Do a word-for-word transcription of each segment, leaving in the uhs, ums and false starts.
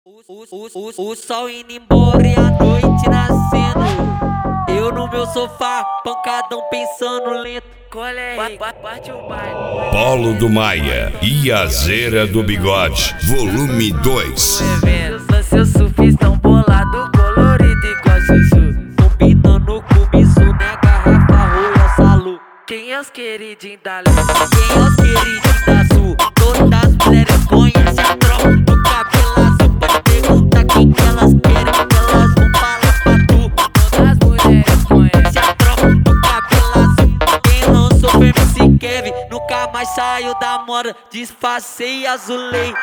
O, o, o, o sol indo embora e a noite nascendo. Eu no meu sofá, pancadão pensando lento. Colhe, parte o baile. Paulo do Maia e a Zera do Bigode, volume dois. Seu surfistão bolado, colorido igual Zuzu. Combinando com Mizu, né? Garrafa, rola, salu. Quem é os queridinhos da luz? Quem é os queridinhos da sul? Todas as mulheres conhecem a tropa do cabelo azul. Pode perguntar quem que elas querem, que elas vão falar pra tu. Todas as mulheres conhecem a tropa do cabelo azul. Quem lançou foi M C Kevin, nunca mais saiu da moda. Disfarcei e azulei.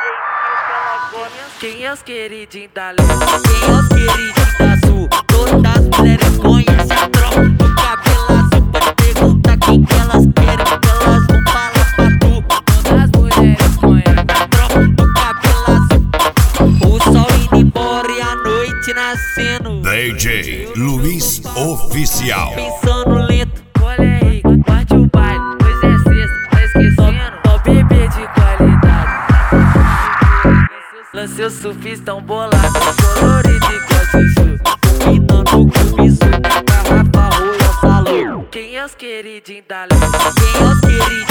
Quem é os queridinhos da luz? Quem é os queridinhos da sul? Todas as mulheres conhecem a tropa do cabelo azul. Pode perguntar quem que elas querem, que elas vão falar pra tu. Todas as mulheres conhecem a tropa do cabelo azul. O sol indo embora e a noite nascendo. D J Luiz Oficial. Pensando lento, olha aí, parte o baile. Pois é sexta, tá esquecendo? Só bebê de qualidade. Lancei o surfistão bolado, colorido igual Zuzu. Combinando com Mizu, né? Garrafa, rola, salão. Quem é os queridinhos da luz? Quem é os queridinhos